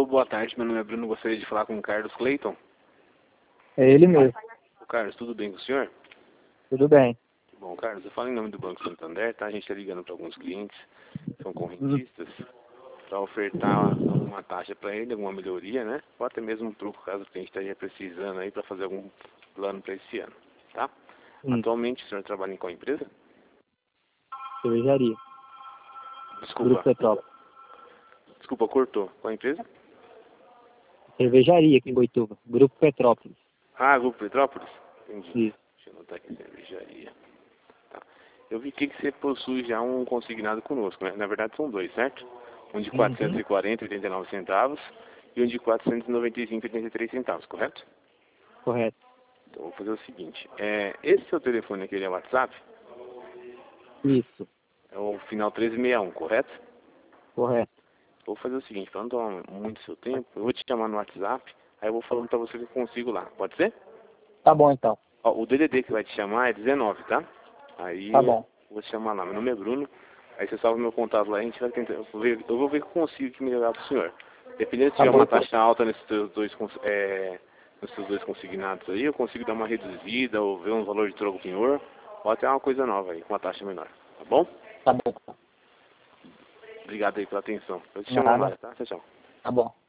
Alô, boa tarde. Meu nome é Bruno. Gostaria de falar com o Carlos Clayton. É ele mesmo. O Carlos, tudo bem com o senhor? Tudo bem. Bom, Carlos, eu falo em nome do Banco Santander, tá? A gente está ligando para alguns clientes, são correntistas, para ofertar alguma taxa para ele, alguma melhoria, né? Ou até mesmo um truco, caso o cliente esteja precisando aí para fazer algum plano para esse ano, tá? Atualmente, o senhor trabalha em qual empresa? Cervejaria. Desculpa. Grupo Petrópolis. Desculpa, cortou. Qual empresa? Cervejaria aqui em Boituva. Grupo Petrópolis. Ah, Grupo Petrópolis? Entendi. Isso. Deixa eu anotar aqui, cervejaria. Tá. Eu vi aqui que você possui já um consignado conosco, né? Na verdade são dois, certo? Um de 440,89 centavos e um de 495,83 centavos, correto? Correto. Então vou fazer o seguinte, esse seu telefone aqui é WhatsApp, Isso. é o final 1361, correto? Correto. Vou fazer o seguinte, para não tomar muito seu tempo, eu vou te chamar no WhatsApp, aí eu vou falando para você que eu consigo lá, pode ser? Tá bom então. Ó, o DDD que vai te chamar é 19, tá? Aí Tá bom. vou te chamar lá, meu nome é Bruno, aí você salva meu contato lá e a gente vai tentar, eu vou ver que eu consigo que melhorar pro senhor. Dependendo se Tá tiver bom uma então. taxa alta nesses seus dois consignados aí, eu consigo dar uma reduzida ou ver um valor de troco penhor, ou até uma coisa nova aí, com uma taxa menor, tá bom? Tá bom. Obrigado aí pela atenção. Eu te chamo Nada. mais, tá? Tchau, tchau. Tá bom.